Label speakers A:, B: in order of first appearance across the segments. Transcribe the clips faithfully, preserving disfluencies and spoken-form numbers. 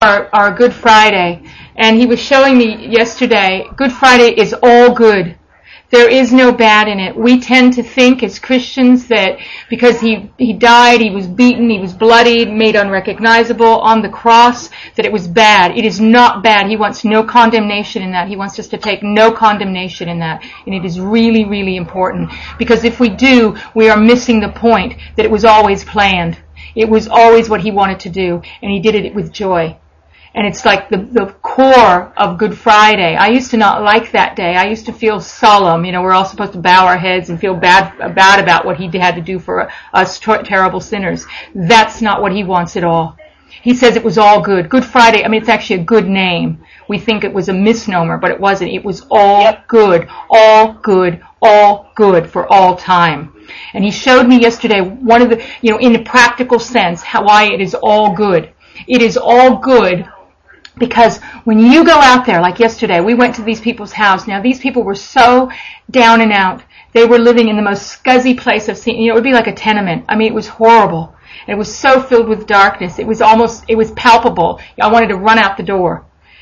A: our, our Good Friday, and he was showing me yesterday, Good Friday is all good. There is no bad in it. We tend to think as Christians that because he, he died, he was beaten, he was bloodied, made unrecognizable on the cross, that it was bad. It is not bad. He wants no condemnation in that. He wants us to take no condemnation in that. And it is really, really important. Because if we do, we are missing the point that it was always planned. It was always what he wanted to do, and he did it with joy. And it's like the, the core of Good Friday. I used to not like that day. I used to feel solemn. You know, we're all supposed to bow our heads and feel bad, bad about what he had to do for us ter- terrible sinners. That's not what he wants at all. He says it was all good. Good Friday, I mean, it's actually a good name. We think it was a misnomer, but it wasn't. It was all yep. good, all good, all good for all time. And he showed me yesterday one of the, you know, in a practical sense, how, why it is all good. It is all good because when you go out there, like yesterday, we went to these people's house. Now, these people were so down and out. They were living in the most scuzzy place I've seen. You know, it would be like a tenement. I mean, it was horrible. And it was so filled with darkness. It was almost, it was palpable. I wanted to run out the door.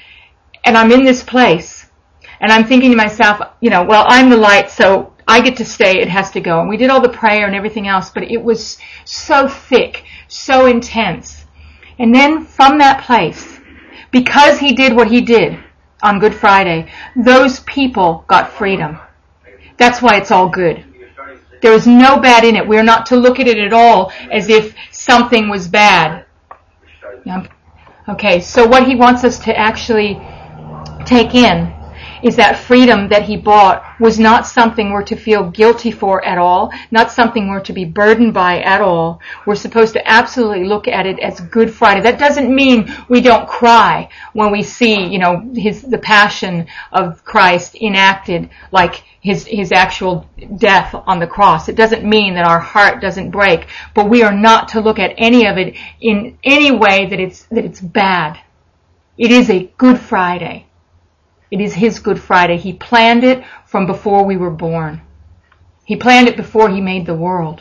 A: And I'm in this place. And I'm thinking to myself, you know, well, I'm the light, so I get to stay. It has to go. And we did all the prayer and everything else, but it was so thick, so intense. And then from that place, because he did what he did on Good Friday, those people got freedom. That's why it's all good. There is no bad in it. We're not to look at it at all as if something was bad. Yeah. Okay, so what he wants us to actually take in is that freedom that he bought was not something we're to feel guilty for at all, not something we're to be burdened by at all. We're supposed to absolutely look at it as Good Friday. That doesn't mean we don't cry when we see, you know, his the passion of Christ enacted like his his actual death on the cross. It doesn't mean that our heart doesn't break, but we are not to look at any of it in any way that it's that it's bad. It is a Good Friday. It is his Good Friday. He planned it from before we were born. He planned it before he made the world.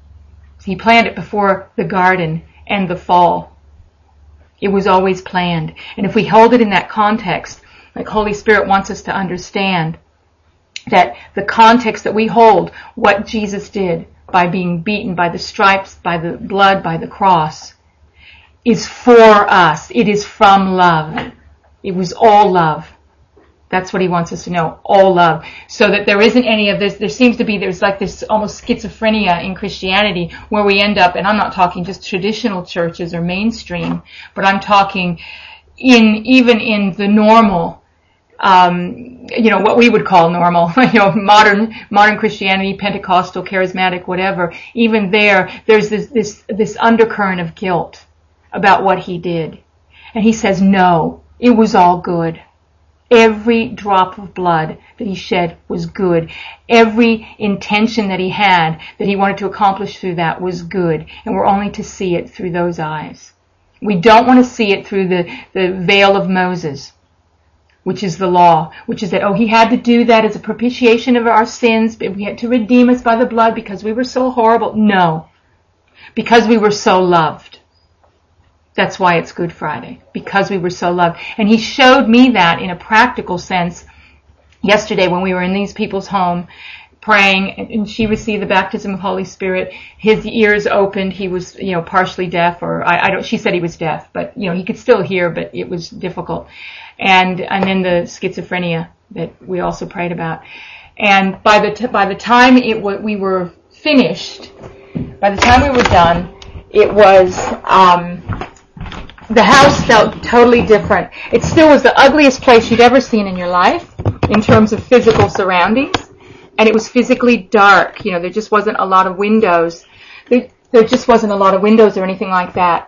A: He planned it before the garden and the fall. It was always planned. And if we hold it in that context, like Holy Spirit wants us to understand that the context that we hold what Jesus did by being beaten, by the stripes, by the blood, by the cross, is for us. It is from love. It was all love. That's what he wants us to know, all love. So that there isn't any of this, there seems to be, there's like this almost schizophrenia in Christianity where we end up, and I'm not talking just traditional churches or mainstream, but I'm talking in, even in the normal, um, you know, what we would call normal, you know, modern, modern Christianity, Pentecostal, charismatic, whatever. Even there, there's this, this, this undercurrent of guilt about what he did. And he says, no, it was all good. Every drop of blood that he shed was good. Every intention that he had, that he wanted to accomplish through that, was good. And we're only to see it through those eyes. We don't want to see it through the, the veil of Moses, which is the law, which is that, oh, he had to do that as a propitiation of our sins, but we had to redeem us by the blood because we were so horrible. No. Because we were so loved. That's why it's Good Friday, because we were so loved. And he showed me that in a practical sense yesterday when we were in these people's home praying, and she received the baptism of Holy Spirit. His ears opened. He was, you know, partially deaf, or I, I don't, she said he was deaf, but, you know, he could still hear, but it was difficult. And, and then the schizophrenia that we also prayed about. And by the, t- by the time it w- we were finished, by the time we were done, it was, um, the house felt totally different. It still was the ugliest place you'd ever seen in your life in terms of physical surroundings. And it was physically dark. You know, there just wasn't a lot of windows. There, there just wasn't a lot of windows or anything like that.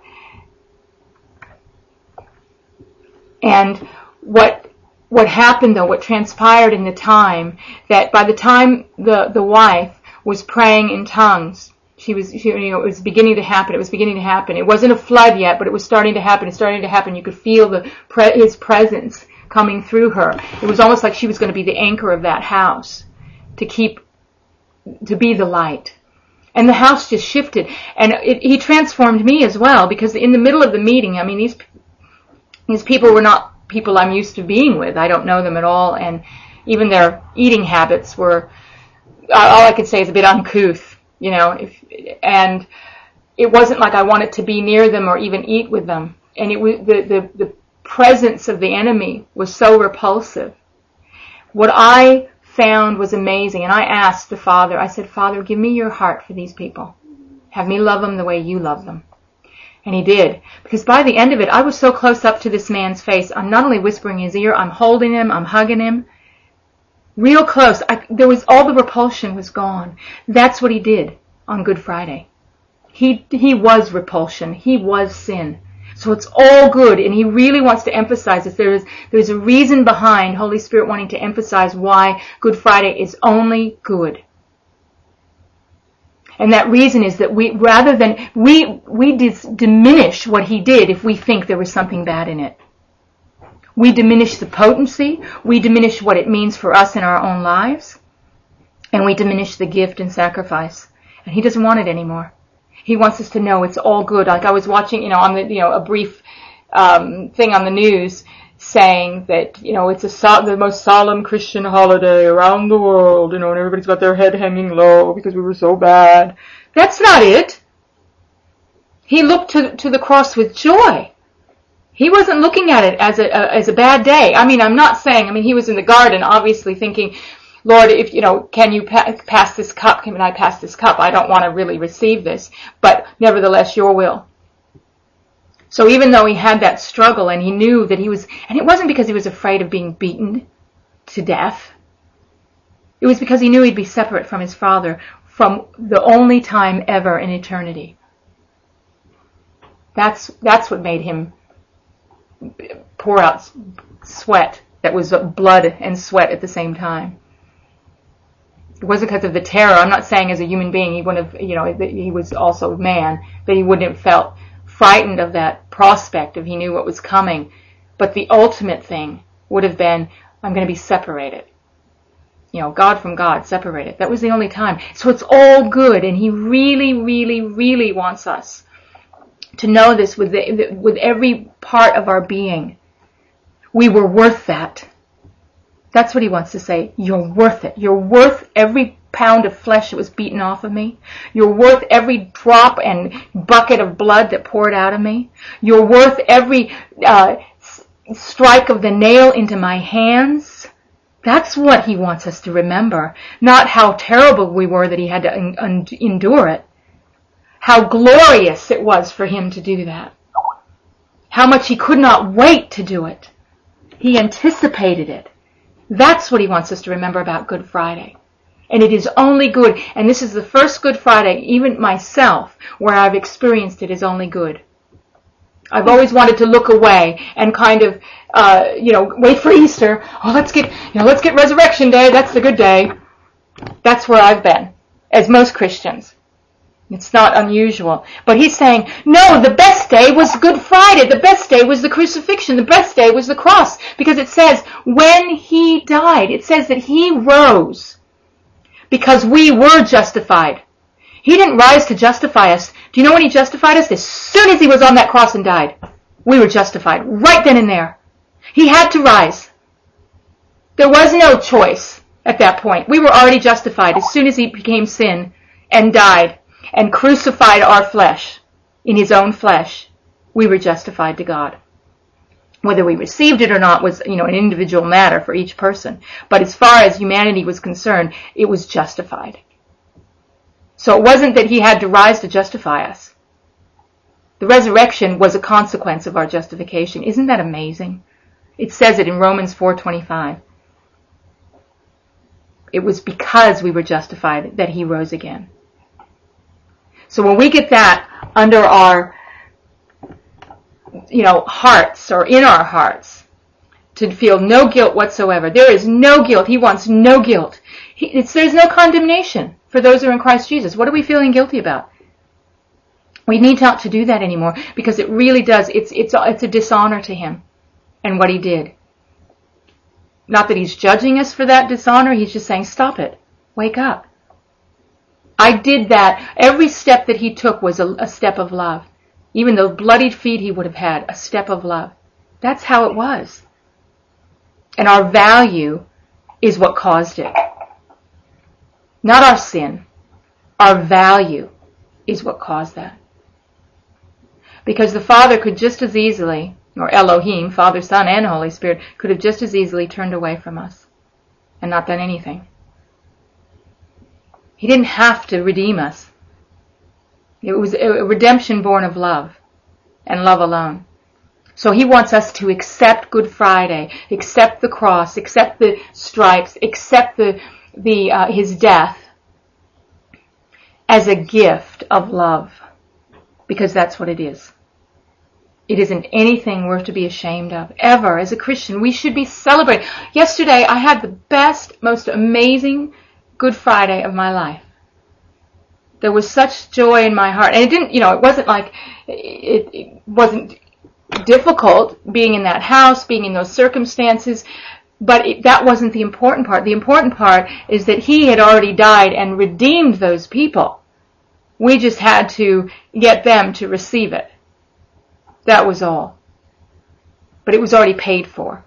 A: And what what happened, though, what transpired in the time, that by the time the, the wife was praying in tongues, She was, she, you know, it was beginning to happen. It was beginning to happen. It wasn't a flood yet, but it was starting to happen. It started to happen. You could feel the pre- his presence coming through her. It was almost like she was going to be the anchor of that house, to keep, to be the light. And the house just shifted. And it, he transformed me as well, because in the middle of the meeting, I mean, these, These people were not people I'm used to being with. I don't know them at all, and even their eating habits were, all I could say is a bit uncouth, you know, if, and it wasn't like I wanted to be near them or even eat with them. And it was, the, the, the presence of the enemy was so repulsive. What I found was amazing, and I asked the Father, I said, Father, give me your heart for these people. Have me love them the way you love them. And he did. Because by the end of it, I was so close up to this man's face. I'm not only whispering in his ear, I'm holding him, I'm hugging him. Real close. I, there was, all the repulsion was gone. That's what he did on Good Friday. He, he was repulsion. He was sin. So it's all good, and he really wants to emphasize this. There is, there's a reason behind Holy Spirit wanting to emphasize why Good Friday is only good. And that reason is that we, rather than, we, we dis- diminish what he did if we think there was something bad in it. We diminish the potency, we diminish what it means for us in our own lives, and we diminish the gift and sacrifice. And he doesn't want it anymore. He wants us to know it's all good. Like I was watching, you know, on the, you know, a brief um, thing on the news saying that, you know, it's a so- the most solemn Christian holiday around the world, you know, and everybody's got their head hanging low because we were so bad. That's not it. He looked to to the cross with joy. He wasn't looking at it as a, a as a bad day. I mean, I'm not saying. I mean, he was in the garden, obviously thinking, Lord, if you know, can you pa- pass this cup? Can I pass this cup? I don't want to really receive this, but nevertheless, your will. So even though he had that struggle and he knew that he was, and it wasn't because he was afraid of being beaten to death. It was because he knew he'd be separate from his Father from the only time ever in eternity. That's, that's what made him pour out sweat that was blood and sweat at the same time. It wasn't because of the terror. I'm not saying as a human being he wouldn't have, you know, he was also man, that he wouldn't have felt frightened of that prospect if he knew what was coming. But the ultimate thing would have been, I'm going to be separated. You know, God from God, separated. That was the only time. So it's all good, and he really, really, really wants us to know this with the, with every part of our being. We were worth that. That's what he wants to say. You're worth it. You're worth every pound of flesh that was beaten off of me. You're worth every drop and bucket of blood that poured out of me. You're worth every uh, strike of the nail into my hands. That's what he wants us to remember. Not how terrible we were that he had to un- endure it. How glorious it was for him to do that. How much he could not wait to do it. He anticipated it. That's what he wants us to remember about Good Friday. And it is only good. And this is the first Good Friday, even myself, where I've experienced it is only good. I've always wanted to look away and kind of, uh, you know, wait for Easter. Oh, let's get, you know, let's get Resurrection Day. That's the good day. That's where I've been, as most Christians. It's not unusual. But he's saying, no, the best day was Good Friday. The best day was the crucifixion. The best day was the cross. Because it says, when he died, it says that he rose because we were justified. He didn't rise to justify us. Do you know when he justified us? As soon as he was on that cross and died, we were justified. Right then and there. He had to rise. There was no choice at that point. We were already justified as soon as he became sin and died and crucified our flesh in his own flesh. We were justified to God. Whether we received it or not was, you know, an individual matter for each person. But as far as humanity was concerned, it was justified. So it wasn't that he had to rise to justify us. The resurrection was a consequence of our justification. Isn't that amazing? It says it in Romans four twenty-five. It was because we were justified that he rose again. So when we get that under our, you know, hearts or in our hearts, to feel no guilt whatsoever. There is no guilt. He wants no guilt. He, it's, there's no condemnation for those who are in Christ Jesus. What are we feeling guilty about? We need not to do that anymore because it really does. It's, it's, it's a dishonor to him and what he did. Not that he's judging us for that dishonor. He's just saying, stop it. Wake up. I did that. Every step that he took was a, a step of love. Even the bloodied feet he would have had, a step of love. That's how it was. And our value is what caused it. Not our sin. Our value is what caused that. Because the Father could just as easily, or Elohim, Father, Son, and Holy Spirit, could have just as easily turned away from us and not done anything. He didn't have to redeem us. It was a redemption born of love, and love alone. So he wants us to accept Good Friday, accept the cross, accept the stripes, accept the, the uh, his death as a gift of love, because that's what it is. It isn't anything worth to be ashamed of, ever. As a Christian, we should be celebrating. Yesterday, I had the best, most amazing Good Friday of my life. There was such joy in my heart. And it didn't, you know, it wasn't like, it, it wasn't difficult being in that house, being in those circumstances, but it, that wasn't the important part. The important part is that he had already died and redeemed those people. We just had to get them to receive it. That was all. But it was already paid for.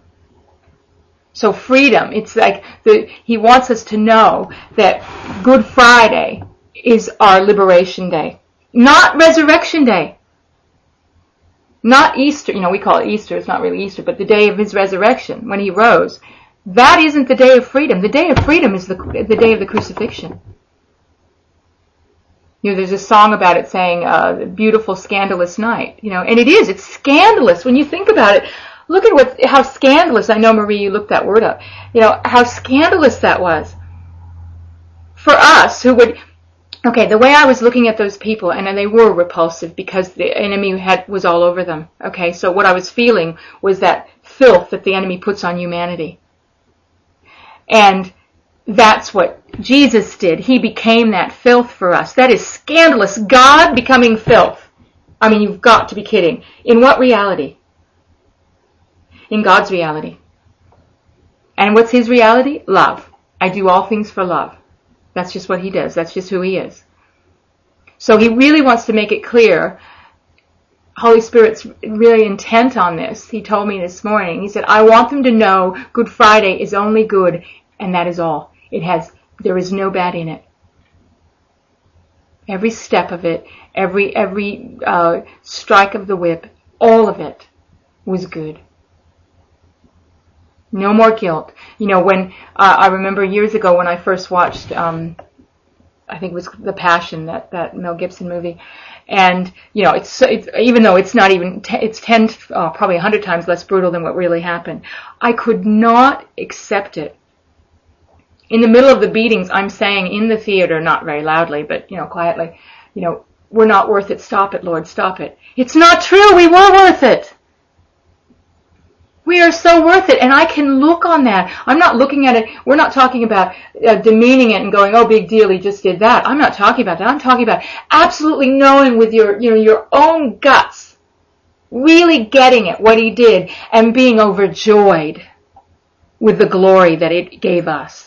A: So freedom, it's like the, he wants us to know that Good Friday is our liberation day. Not Resurrection Day. Not Easter. You know, we call it Easter. It's not really Easter, but the day of his resurrection, when he rose. That isn't the day of freedom. The day of freedom is the, the day of the crucifixion. You know, there's a song about it saying, uh, beautiful, scandalous night. You know, and it is. It's scandalous when you think about it. Look at what, how scandalous. I know, Marie, you looked that word up. You know, how scandalous that was. For us, who would, okay, the way I was looking at those people, and they were repulsive because the enemy had, was all over them. Okay, so what I was feeling was that filth that the enemy puts on humanity. And that's what Jesus did. He became that filth for us. That is scandalous. God becoming filth. I mean, you've got to be kidding. In what reality? In God's reality. And what's his reality? Love. I do all things for love. That's just what he does. That's just who he is. So he really wants to make it clear. Holy Spirit's really intent on this. He told me this morning. He said, I want them to know Good Friday is only good, and that is all. It has, there is no bad in it. Every step of it, every, every, uh, strike of the whip, all of it was good. No more guilt. You know, when, uh, I remember years ago when I first watched, um, I think it was The Passion, that, that Mel Gibson movie. And, you know, it's, it's, even though it's not even, t- it's ten, uh, probably a hundred times less brutal than what really happened. I could not accept it. In the middle of the beatings, I'm saying in the theater, not very loudly, but, you know, quietly, you know, we're not worth it. Stop it, Lord, stop it. It's not true. We were worth it. We are so worth it. And I can look on that. I'm not looking at it. We're not talking about uh, demeaning it and going, oh, big deal, he just did that. I'm not talking about that. I'm talking about absolutely knowing with your, you know, your own guts, really getting it, what he did, and being overjoyed with the glory that it gave us.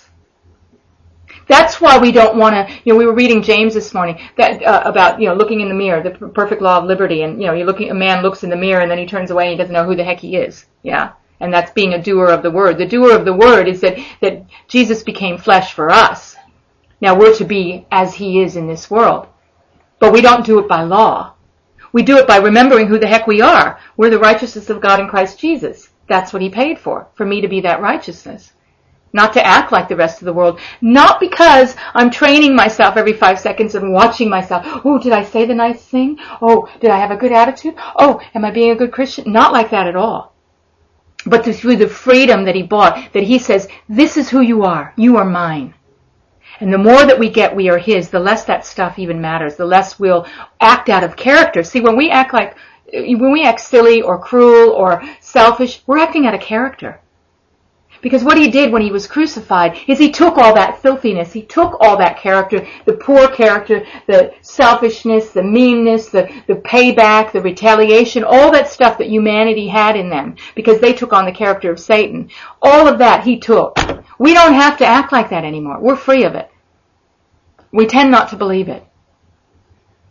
A: That's why we don't want to, you know, we were reading James this morning that uh, about, you know, looking in the mirror, the p- perfect law of liberty, and, you know, you're looking, a man looks in the mirror and then he turns away and he doesn't know who the heck he is. Yeah. And that's being a doer of the word. The doer of the word is that, that Jesus became flesh for us. Now we're to be as he is in this world. But we don't do it by law. We do it by remembering who the heck we are. We're the righteousness of God in Christ Jesus. That's what he paid for, for me to be that righteousness. Not to act like the rest of the world. Not because I'm training myself every five seconds and watching myself. Oh, did I say the nice thing? Oh, did I have a good attitude? Oh, am I being a good Christian? Not like that at all. But through the freedom that he bought, that he says, this is who you are. You are mine. And the more that we get, we are his, the less that stuff even matters. The less we'll act out of character. See, when we act like, when we act silly or cruel or selfish, we're acting out of character. Because what he did when he was crucified is he took all that filthiness, he took all that character, the poor character, the selfishness, the meanness, the, the payback, the retaliation, all that stuff that humanity had in them, because they took on the character of Satan. All of that he took. We don't have to act like that anymore. We're free of it. We tend not to believe it.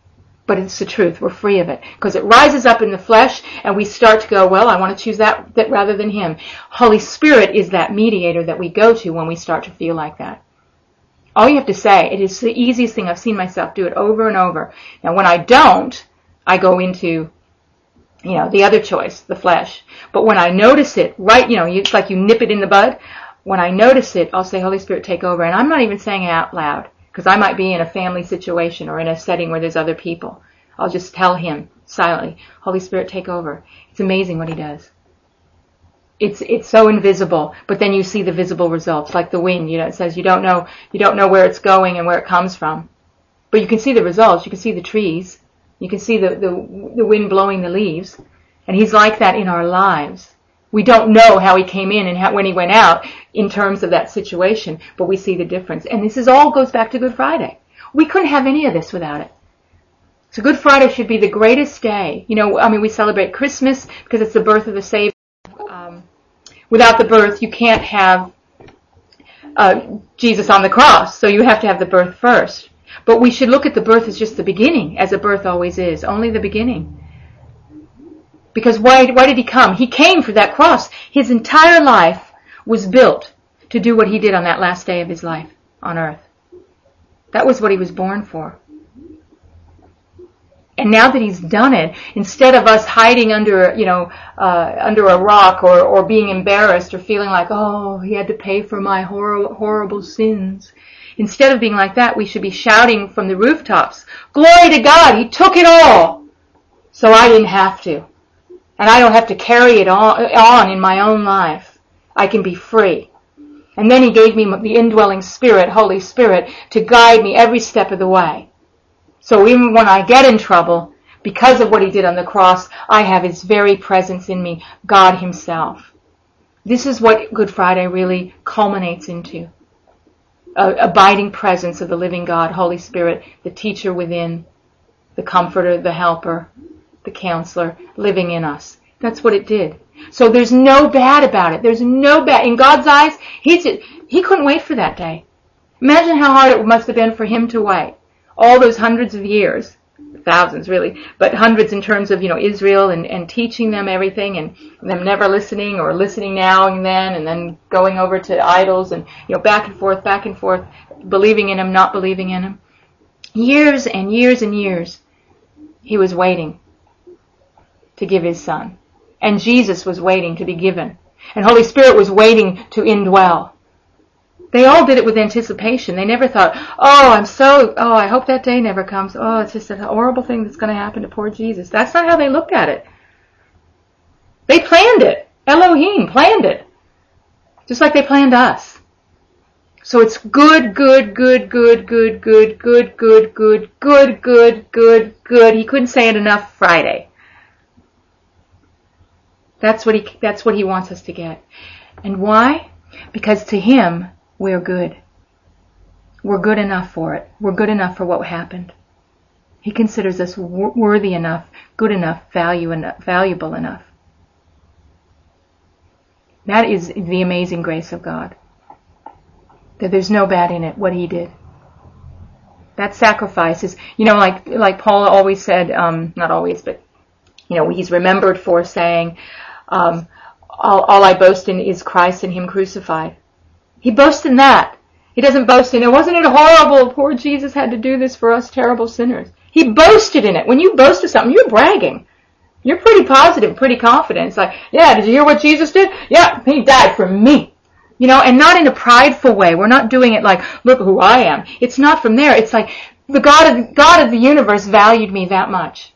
A: But it's the truth. We're free of it. Because it rises up in the flesh and we start to go, well, I want to choose that, that rather than him. Holy Spirit is that mediator that we go to when we start to feel like that. All you have to say, it is the easiest thing. I've seen myself do it over and over. Now when I don't, I go into, you know, the other choice, the flesh. But when I notice it, right, you know, it's like you nip it in the bud. When I notice it, I'll say, Holy Spirit, take over. And I'm not even saying it out loud. Because I might be in a family situation or in a setting where there's other people. I'll just tell him silently, Holy Spirit, take over. It's amazing what he does. It's it's so invisible, but then you see the visible results, like the wind. You know, it says you don't know you don't know where it's going and where it comes from, but you can see the results. You can see the trees. You can see the the, the wind blowing the leaves, and he's like that in our lives. We don't know how he came in and how, when he went out in terms of that situation, but we see the difference. And this is all goes back to Good Friday. We couldn't have any of this without it. So Good Friday should be the greatest day. You know, I mean, we celebrate Christmas because it's the birth of the Savior. Um, without the birth, you can't have uh, Jesus on the cross. So you have to have the birth first. But we should look at the birth as just the beginning, as a birth always is, only the beginning. Because why, why did he come? He came for that cross. His entire life was built to do what he did on that last day of his life on earth. That was what he was born for. And now that he's done it, instead of us hiding under, you know, uh, under a rock or, or being embarrassed or feeling like, oh, he had to pay for my hor- horrible sins. Instead of being like that, we should be shouting from the rooftops, glory to God, he took it all. So I didn't have to. And I don't have to carry it on in my own life. I can be free. And then he gave me the indwelling Spirit, Holy Spirit, to guide me every step of the way. So even when I get in trouble, because of what he did on the cross, I have his very presence in me, God himself. This is what Good Friday really culminates into. A abiding presence of the living God, Holy Spirit, the teacher within, the comforter, the helper, the counselor living in us. That's what it did. So there's no bad about it. There's no bad. In God's eyes, he just, he couldn't wait for that day. Imagine how hard it must have been for him to wait. All those hundreds of years, thousands really, but hundreds in terms of, you know, Israel and, and teaching them everything and them never listening or listening now and then and then going over to idols and, you know, back and forth, back and forth, believing in him, not believing in him. Years and years and years he was waiting to give his son. And Jesus was waiting to be given. And Holy Spirit was waiting to indwell. They all did it with anticipation. They never thought, oh, I'm so, oh, I hope that day never comes. Oh, it's just a horrible thing that's going to happen to poor Jesus. That's not how they looked at it. They planned it. Elohim planned it. Just like they planned us. So it's good, good, good, good, good, good, good, good, good, good, good, good, good. He couldn't say it enough Friday. That's what he, that's what he wants us to get. And why? Because to him, we're good. We're good enough for it. We're good enough for what happened. He considers us worthy enough, good enough, value enough, valuable enough. That is the amazing grace of God. That there's no bad in it, what he did. That sacrifice is, you know, like, like Paul always said, um, not always, but, you know, he's remembered for saying, um, all, all I boast in is Christ and him crucified. He boasts in that. He doesn't boast in it. Wasn't it horrible? Poor Jesus had to do this for us terrible sinners. He boasted in it. When you boast of something, you're bragging. You're pretty positive, pretty confident. It's like, yeah, did you hear what Jesus did? Yeah, he died for me. You know, and not in a prideful way. We're not doing it like, look who I am. It's not from there. It's like, the God of, God of the universe valued me that much.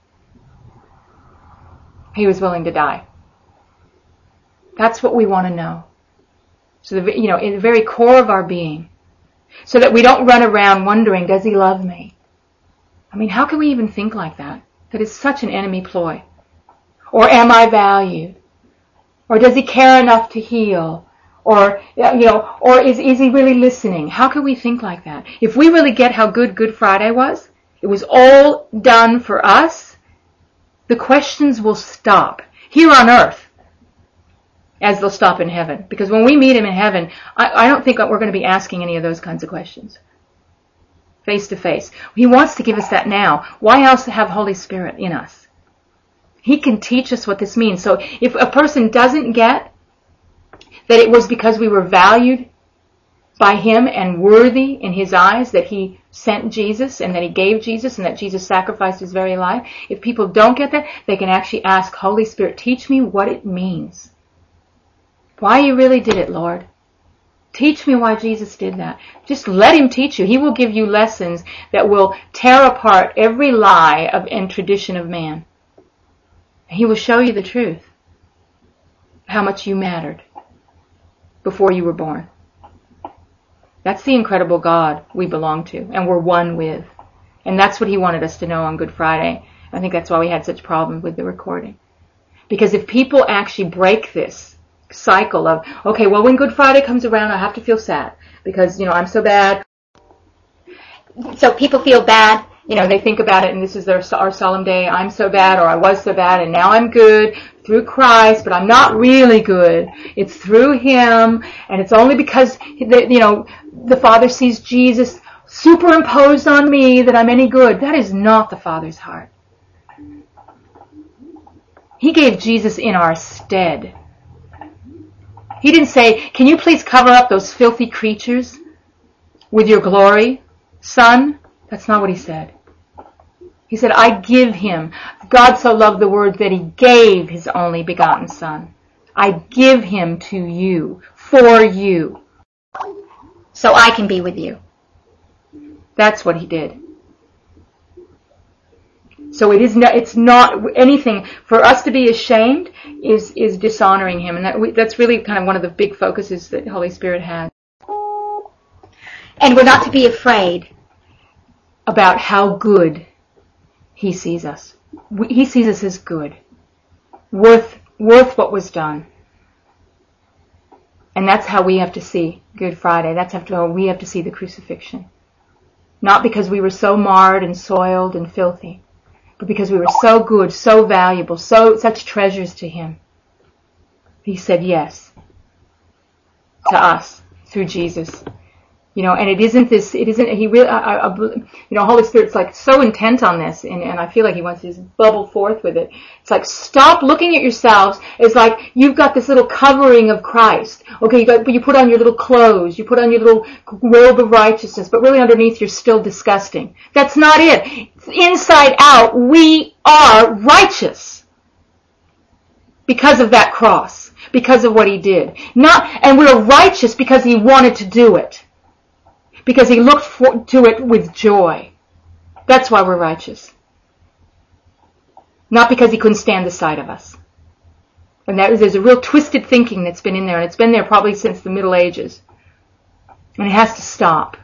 A: He was willing to die. That's what we want to know. So, the, you know, in the very core of our being. So that we don't run around wondering, does he love me? I mean, how can we even think like that? That is such an enemy ploy. Or am I valued? Or does he care enough to heal? Or, you know, or is, is he really listening? How can we think like that? If we really get how good Good Friday was, it was all done for us, the questions will stop here on earth as they'll stop in heaven. Because when we meet him in heaven, I, I don't think we're going to be asking any of those kinds of questions. face to face. He wants to give us that now. Why else have Holy Spirit in us? He can teach us what this means. So if a person doesn't get that it was because we were valued by him and worthy in his eyes that he sent Jesus and that he gave Jesus and that Jesus sacrificed his very life, if people don't get that, they can actually ask, Holy Spirit, teach me what it means. Why you really did it, Lord. Teach me why Jesus did that. Just let him teach you. He will give you lessons that will tear apart every lie of and tradition of man. He will show you the truth. How much you mattered before you were born. That's the incredible God we belong to and we're one with. And that's what he wanted us to know on Good Friday. I think that's why we had such problems with the recording. Because if people actually break this cycle of, okay, well, when Good Friday comes around, I have to feel sad because, you know, I'm so bad. So people feel bad. You know, they think about it, and this is their, our solemn day. I'm so bad, or I was so bad, and now I'm good through Christ, but I'm not really good. It's through him, and it's only because, you know, the Father sees Jesus superimposed on me that I'm any good. That is not the Father's heart. He gave Jesus in our stead. He didn't say, can you please cover up those filthy creatures with your glory, Son? That's not what he said. He said, I give him. God so loved the world that he gave his only begotten Son. I give him to you, for you. So I can be with you. That's what he did. So it is not, it's not anything, for us to be ashamed is, is dishonoring him. And that, that's really kind of one of the big focuses that Holy Spirit has. And we're not to be afraid about how good he sees us. He sees us as good. Worth, worth what was done. And that's how we have to see Good Friday. That's how we have to see the crucifixion. Not because we were so marred and soiled and filthy, but because we were so good, so valuable, so such treasures to him. He said yes to us through Jesus. You know, and it isn't this, it isn't, he really, I, I, you know, Holy Spirit's like so intent on this, and, and I feel like he wants to just bubble forth with it. It's like, stop looking at yourselves as like, you've got this little covering of Christ. Okay, you got, you put on your little clothes, you put on your little robe of righteousness, but really underneath you're still disgusting. That's not it. Inside out, we are righteous. Because of that cross. Because of what he did. Not, and we're righteous because he wanted to do it. Because he looked for, to it with joy. That's why we're righteous. Not because he couldn't stand the sight of us. And that is, there's a real twisted thinking that's been in there, and it's been there probably since the Middle Ages. And it has to stop.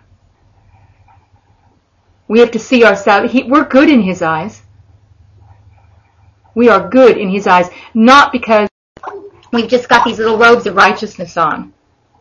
A: We have to see ourselves. He, we're good in his eyes. We are good in his eyes, not because we've just got these little robes of righteousness on.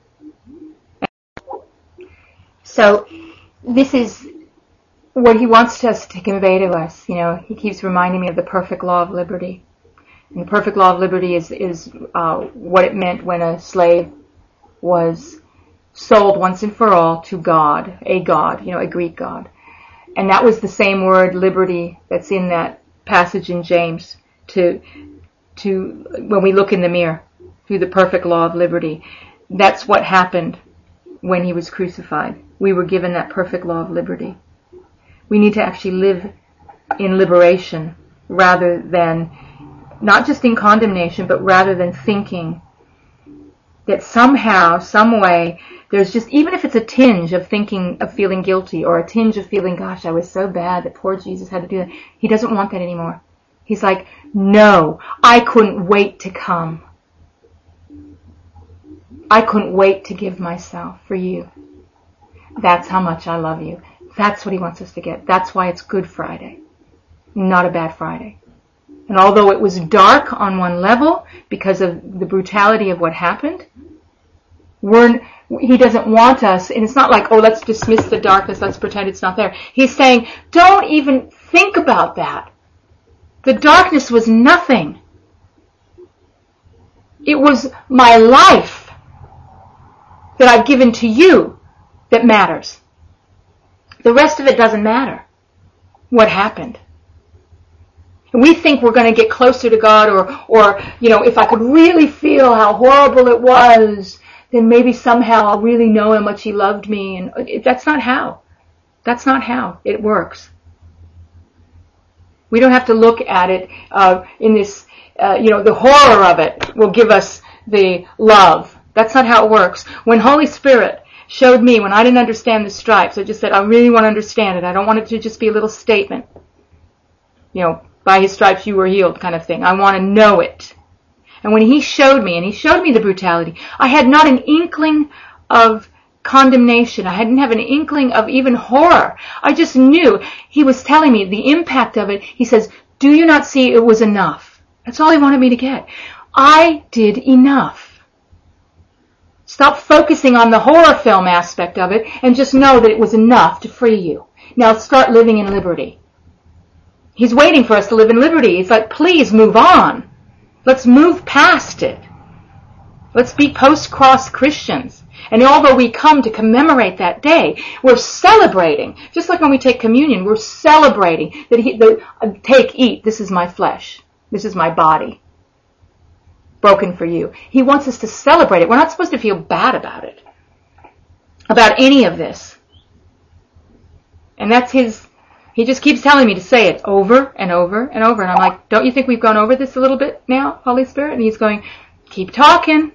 A: So this is what he wants us to convey to us. You know, he keeps reminding me of the perfect law of liberty. And the perfect law of liberty is, is uh, what it meant when a slave was sold once and for all to God, a God, you know, a Greek God. And that was the same word, liberty, that's in that passage in James, to, to, when we look in the mirror, through the perfect law of liberty. That's what happened when he was crucified. We were given that perfect law of liberty. We need to actually live in liberation rather than, not just in condemnation, but rather than thinking that somehow, some way, there's just, even if it's a tinge of thinking, of feeling guilty, or a tinge of feeling, gosh, I was so bad that poor Jesus had to do that. He doesn't want that anymore. He's like, no, I couldn't wait to come. I couldn't wait to give myself for you. That's how much I love you. That's what he wants us to get. That's why it's Good Friday, not a bad Friday. And although it was dark on one level because of the brutality of what happened, we're, he doesn't want us, and it's not like, oh, let's dismiss the darkness, let's pretend it's not there. He's saying, don't even think about that. The darkness was nothing. It was my life that I've given to you that matters. The rest of it doesn't matter. What happened? We think we're going to get closer to God, or, or, you know, if I could really feel how horrible it was, then maybe somehow I'll really know how much He loved me. And that's not how. That's not how it works. We don't have to look at it uh, in this, uh, you know, the horror of it will give us the love. That's not how it works. When Holy Spirit showed me, when I didn't understand the stripes, I just said, I really want to understand it. I don't want it to just be a little statement. You know, by His stripes you were healed kind of thing. I want to know it. And when He showed me, and He showed me the brutality, I had not an inkling of condemnation. I didn't have an inkling of even horror. I just knew He was telling me the impact of it. He says, do you not see it was enough? That's all He wanted me to get. I did enough. Stop focusing on the horror film aspect of it and just know that it was enough to free you. Now start living in liberty. He's waiting for us to live in liberty. He's like, please move on. Let's move past it. Let's be post-cross Christians. And although we come to commemorate that day, we're celebrating. Just like when we take communion, we're celebrating that he, the, uh, take, eat, this is my flesh. This is my body. Broken for you. He wants us to celebrate it. We're not supposed to feel bad about it. About any of this. And that's His, He just keeps telling me to say it over and over and over. And I'm like, don't you think we've gone over this a little bit now, Holy Spirit? And He's going, keep talking.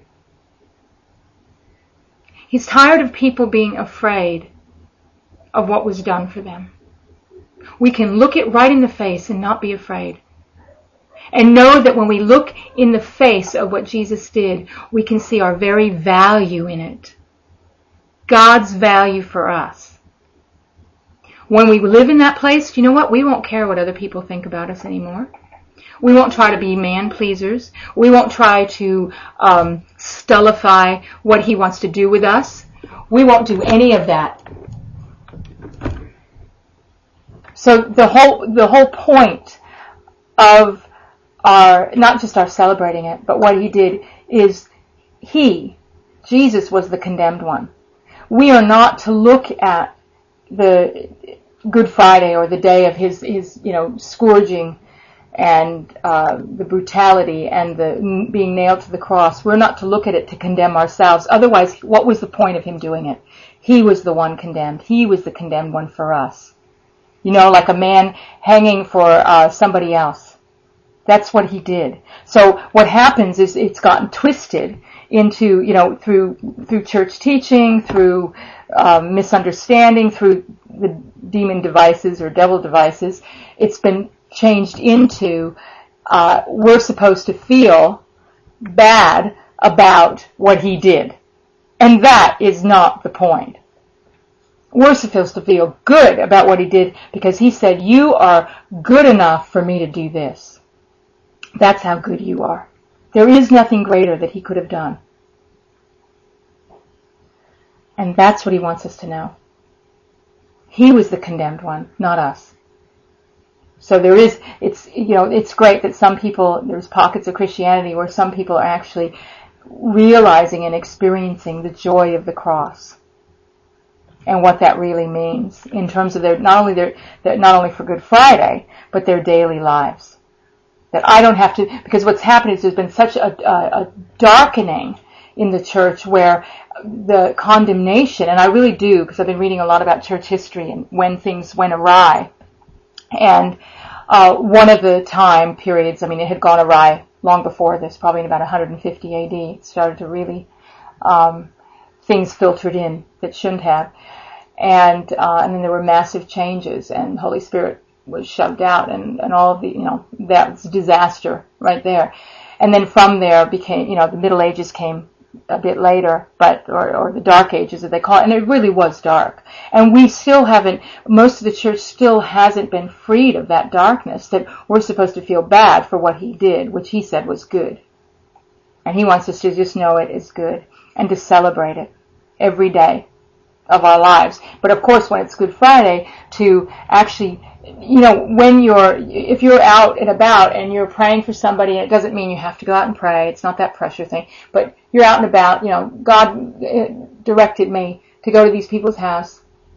A: He's tired of people being afraid of what was done for them. We can look it right in the face and not be afraid. And know that when we look in the face of what Jesus did, we can see our very value in it. God's value for us. When we live in that place, you know what? We won't care what other people think about us anymore. We won't try to be man pleasers. We won't try to um, stullify what He wants to do with us. We won't do any of that. So the whole the whole point of our, not just our celebrating it, but what He did is He, Jesus, was the condemned one. We are not to look at the Good Friday or the day of His, his you know, scourging and uh, the brutality and the being nailed to the cross. We're not to look at it to condemn ourselves. Otherwise, what was the point of Him doing it? He was the one condemned. He was the condemned one for us. You know, like a man hanging for uh, somebody else. That's what He did. So what happens is it's gotten twisted into, you know, through through church teaching, through um, misunderstanding, through the demon devices or devil devices. It's been changed into uh, we're supposed to feel bad about what He did. And that is not the point. We're supposed to feel good about what He did because He said, you are good enough for me to do this. That's how good you are. There is nothing greater that He could have done. And that's what He wants us to know. He was the condemned one, not us. So there is, it's, you know, it's great that some people, there's pockets of Christianity where some people are actually realizing and experiencing the joy of the cross and what that really means in terms of their, not only their, their not only for Good Friday, but their daily lives. That I don't have to, because what's happened is there's been such a, a, a darkening in the church where the condemnation, and I really do, because I've been reading a lot about church history and when things went awry. And uh, one of the time periods, I mean, it had gone awry long before this, probably in about one hundred fifty A D. It started to really, um, things filtered in that shouldn't have. And, uh, and then there were massive changes, and the Holy Spirit was shoved out, and, and all of the, you know, that was disaster right there. And then from there became, you know, the Middle Ages came a bit later, but, or, or the Dark Ages as they call it, and it really was dark. And we still haven't, most of the church still hasn't been freed of that darkness, that we're supposed to feel bad for what He did, which He said was good. And He wants us to just know it is good, and to celebrate it every day of our lives. But of course, when it's Good Friday, to actually, you know, when you're, if you're out and about and you're praying for somebody, and it doesn't mean you have to go out and pray, it's not that pressure thing, but you're out and about, you know, God directed me to go to these people's house,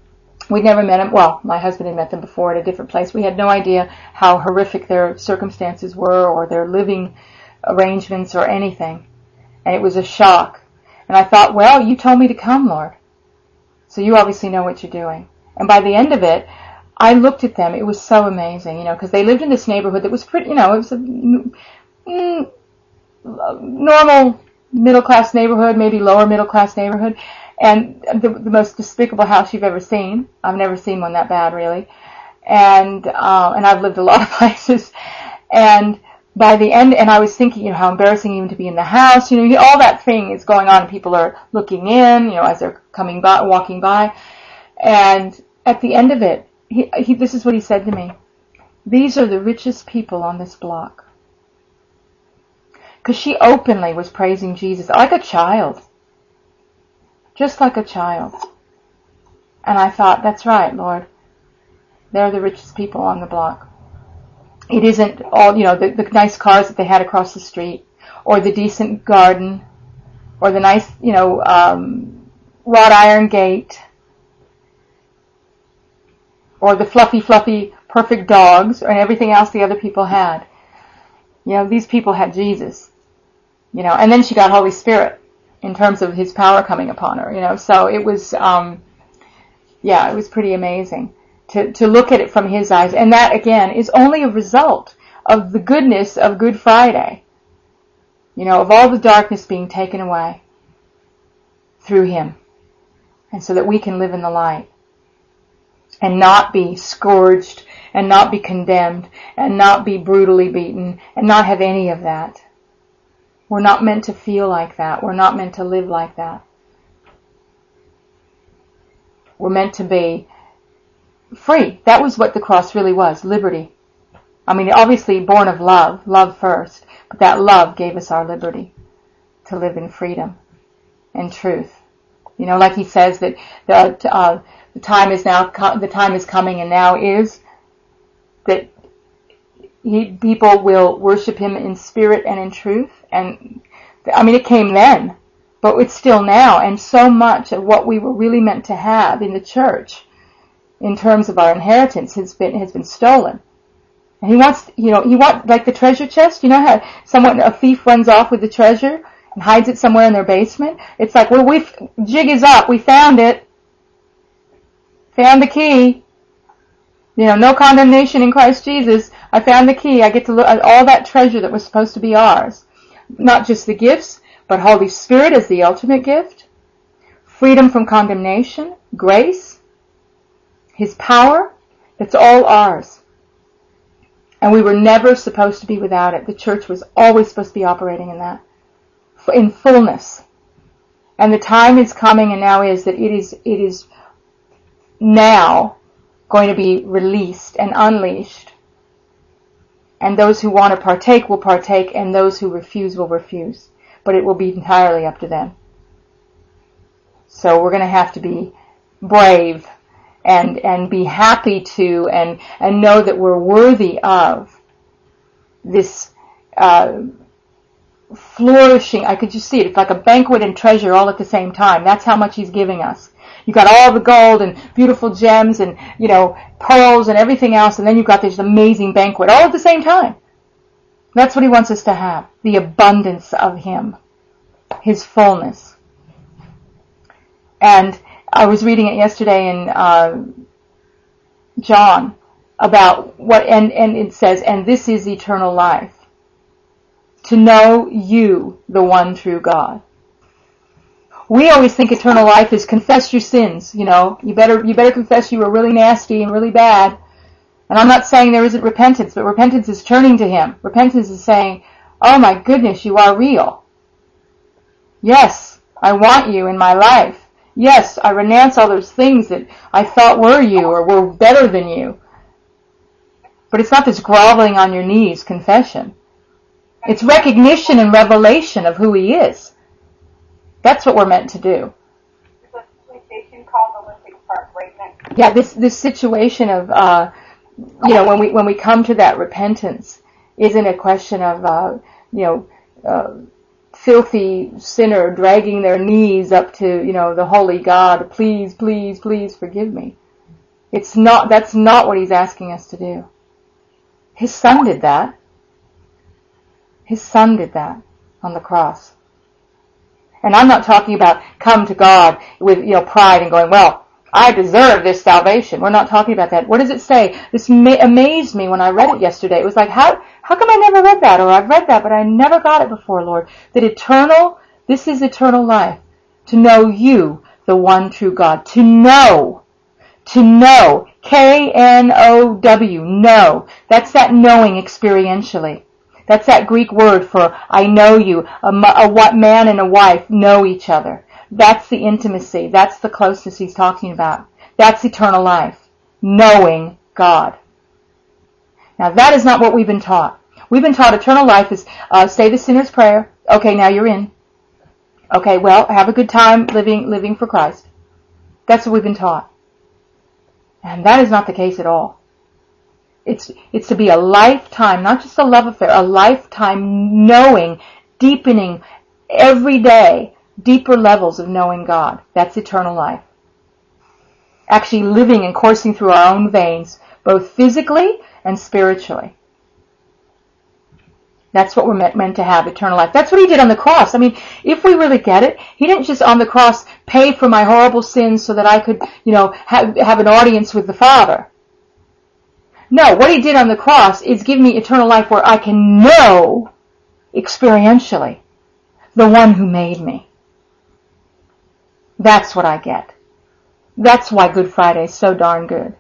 A: We'd never met them. Well, my husband had met them before at a different place. We had no idea how horrific their circumstances were or their living arrangements or anything. And it was a shock. And I thought, well, you told me to come, Lord. So you obviously know what you're doing. And by the end of it, I looked at them. It was so amazing, you know, because they lived in this neighborhood that was pretty, you know, it was a mm, normal middle-class neighborhood, maybe lower middle-class neighborhood. And the, the most despicable house you've ever seen. I've never seen one that bad, really. And uh, and I've lived a lot of places. And by the end, and I was thinking, you know, how embarrassing even to be in the house. You know, all that thing is going on, and people are looking in, you know, as they're coming by, walking by. And at the end of it, he, he, this is what he said to me: "These are the richest people on this block." Because she openly was praising Jesus like a child. Just like a child. And I thought, that's right, Lord. They're the richest people on the block. It isn't all, you know, the, the nice cars that they had across the street, or the decent garden, or the nice, you know, um, wrought iron gate, or the fluffy, fluffy, perfect dogs, and everything else the other people had. You know, these people had Jesus. You know, and then she got Holy Spirit, in terms of his power coming upon her, you know. So it was, um, yeah, it was pretty amazing to, to look at it from his eyes. And that, again, is only a result of the goodness of Good Friday. You know, of all the darkness being taken away through him. And so that we can live in the light. And not be scourged, and not be condemned, and not be brutally beaten, and not have any of that. We're not meant to feel like that. We're not meant to live like that. We're meant to be free. That was what the cross really was, liberty. I mean, obviously born of love, love first, but that love gave us our liberty to live in freedom and truth. You know, like he says that the, uh, the time is now, the time is coming and now is that He, people will worship him in spirit and in truth. And, I mean, it came then, but it's still now. And so much of what we were really meant to have in the church, in terms of our inheritance, has been, has been stolen. And he wants, you know, he wants, like the treasure chest, you know how someone, a thief runs off with the treasure and hides it somewhere in their basement? It's like, well, we've, jig is up, we found it. Found the key. You know, no condemnation in Christ Jesus. I found the key. I get to look at all that treasure that was supposed to be ours. Not just the gifts, but Holy Spirit as the ultimate gift. Freedom from condemnation. Grace. His power. It's all ours. And we were never supposed to be without it. The church was always supposed to be operating in that. In fullness. And the time is coming, and now is, that it is, it is now going to be released and unleashed. And those who want to partake will partake, and those who refuse will refuse. But it will be entirely up to them. So we're going to have to be brave and and be happy to and and know that we're worthy of this uh, flourishing. I could just see it. It's like a banquet and treasure all at the same time. That's how much he's giving us. You've got all the gold and beautiful gems and, you know, pearls and everything else, and then you've got this amazing banquet all at the same time. That's what he wants us to have. The abundance of him. His fullness. And I was reading it yesterday in uh, John about what, and, and it says, and this is eternal life. To know you, the one true God. We always think eternal life is confess your sins, you know. You better, you better confess you were really nasty and really bad. And I'm not saying there isn't repentance, but repentance is turning to him. Repentance is saying, oh my goodness, you are real. Yes, I want you in my life. Yes, I renounce all those things that I thought were you or were better than you. But it's not this groveling on your knees confession. It's recognition and revelation of who he is. That's what we're meant to do.
B: There's a station called Olympic Park right next.
A: Yeah, this this situation of, uh, you know, when we when we come to that repentance, isn't a question of, uh, you know, uh, filthy sinner dragging their knees up to, you know, the holy God. Please, please, please forgive me. It's not, that's not what he's asking us to do. His son did that. His son did that on the cross. And I'm not talking about come to God with, you know, pride and going, well, I deserve this salvation. We're not talking about that. What does it say? This ma- amazed me when I read it yesterday. It was like, how, how come I never read that? Or I've read that, but I never got it before, Lord. That eternal, this is eternal life. To know you, the one true God. To know. To know. K N O W. Know. That's that knowing experientially. That's that Greek word for I know you. A, a what man and a wife know each other. That's the intimacy. That's the closeness he's talking about. That's eternal life. Knowing God. Now that is not what we've been taught. We've been taught eternal life is uh, say the sinner's prayer. Okay, now you're in. Okay, well, have a good time living living for Christ. That's what we've been taught. And that is not the case at all. It's it's to be a lifetime, not just a love affair, a lifetime knowing, deepening every day, deeper levels of knowing God. That's eternal life. Actually living and coursing through our own veins, both physically and spiritually. That's what we're meant, meant to have, eternal life. That's what he did on the cross. I mean, if we really get it, he didn't just on the cross pay for my horrible sins so that I could, you know, have, have an audience with the Father. No, what he did on the cross is give me eternal life where I can know experientially the one who made me. That's what I get. That's why Good Friday is so darn good.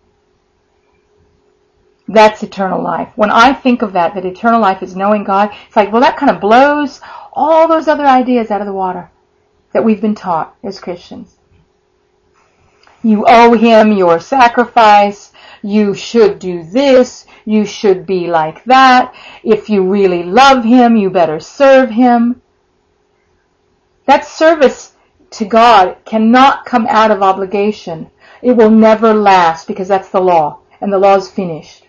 A: That's eternal life. When I think of that, that eternal life is knowing God, it's like, well, that kind of blows all those other ideas out of the water that we've been taught as Christians. You owe him your sacrifice. You should do this. You should be like that. If you really love him, you better serve him. That service to God cannot come out of obligation. It will never last because that's the law, and the law is finished.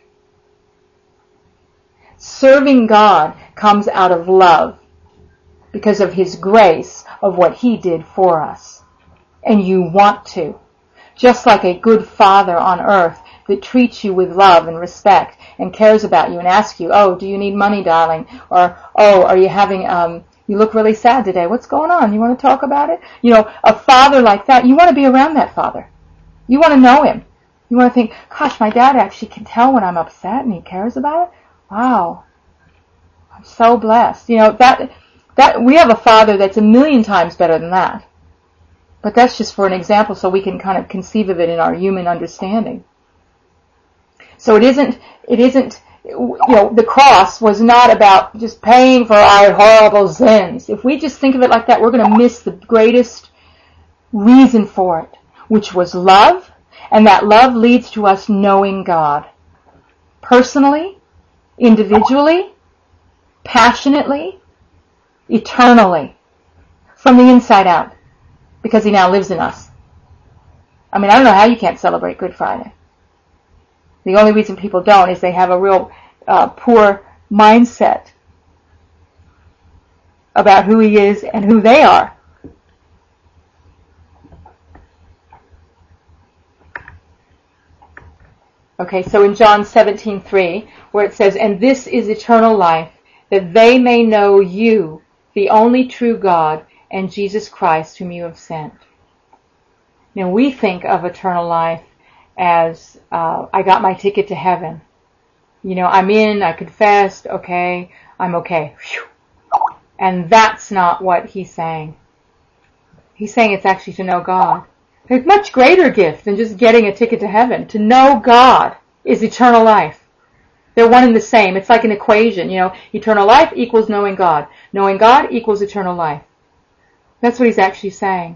A: Serving God comes out of love because of his grace of what he did for us. And you want to. Just like a good father on earth that treats you with love and respect and cares about you and asks you, oh, do you need money, darling? Or, oh, are you having, um, you look really sad today. What's going on? You want to talk about it? You know, a father like that, you want to be around that father. You want to know him. You want to think, gosh, my dad actually can tell when I'm upset and he cares about it. Wow. I'm so blessed. You know, that, that, we have a father that's a million times better than that. But that's just for an example so we can kind of conceive of it in our human understanding. So it isn't, it isn't, you know, the cross was not about just paying for our horrible sins. If we just think of it like that, we're going to miss the greatest reason for it, which was love, and that love leads to us knowing God. Personally, individually, passionately, eternally, from the inside out, because he now lives in us. I mean, I don't know how you can't celebrate Good Friday. The only reason people don't is they have a real uh, poor mindset about who he is and who they are. Okay, so in John seventeen three, where it says, and this is eternal life, that they may know you, the only true God, and Jesus Christ, whom you have sent. Now, we think of eternal life as, uh, I got my ticket to heaven. You know, I'm in, I confessed, okay, I'm okay. Whew. And that's not what he's saying. He's saying it's actually to know God. There's a much greater gift than just getting a ticket to heaven. To know God is eternal life. They're one and the same. It's like an equation, you know, eternal life equals knowing God. Knowing God equals eternal life. That's what he's actually saying.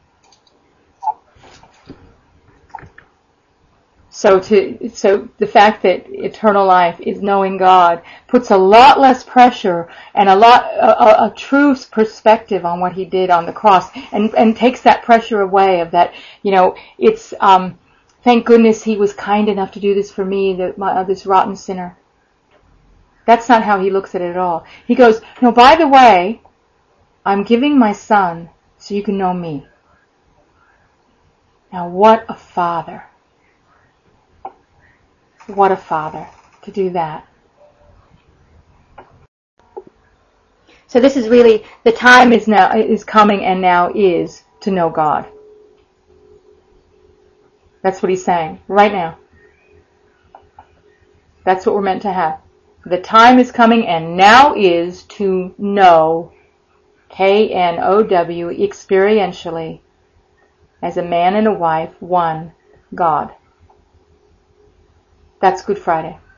A: So to, so the fact that eternal life is knowing God puts a lot less pressure and a lot, a, a true perspective on what he did on the cross, and, and takes that pressure away of that, you know, it's, um, thank goodness he was kind enough to do this for me, that my, uh, this rotten sinner. That's not how he looks at it at all. He goes, no, by the way, I'm giving my son so you can know me. Now what a father. What a Father to do that. So this is really, the time is now, is coming and now is to know God. That's what he's saying, right now. That's what we're meant to have. The time is coming and now is to know, K N O W, experientially, as a man and a wife, one, God. That's Good Friday.